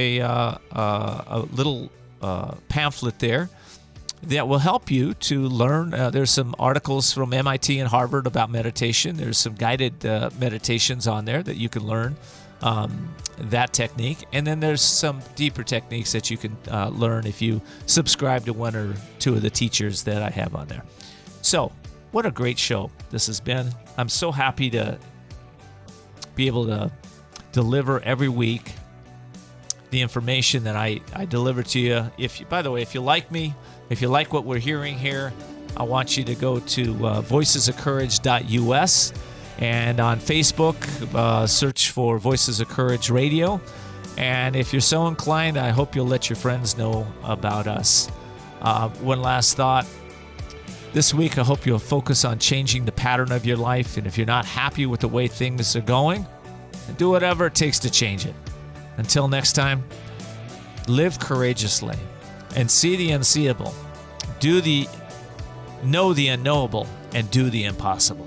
little pamphlet there that will help you to learn. There's some articles from MIT and Harvard about meditation. There's some guided meditations on there that you can learn that technique. And then there's some deeper techniques that you can learn if you subscribe to one or two of the teachers that I have on there. So what a great show this has been. I'm so happy to be able to deliver every week the information that I deliver to you. By the way, if you like me, if you like what we're hearing here, I want you to go to voicesofcourage.us, and on Facebook, search for Voices of Courage Radio. And if you're so inclined, I hope you'll let your friends know about us. One last thought. This week, I hope you'll focus on changing the pattern of your life. And if you're not happy with the way things are going, do whatever it takes to change it. Until next time, live courageously and see the unseeable. Know the unknowable and do the impossible.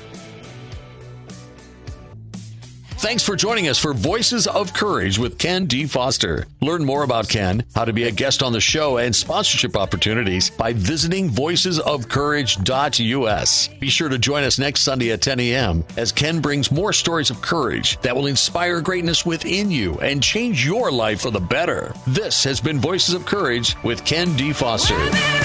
Thanks for joining us for Voices of Courage with Ken D. Foster. Learn more about Ken, how to be a guest on the show, and sponsorship opportunities by visiting voicesofcourage.us. Be sure to join us next Sunday at 10 a.m. as Ken brings more stories of courage that will inspire greatness within you and change your life for the better. This has been Voices of Courage with Ken D. Foster.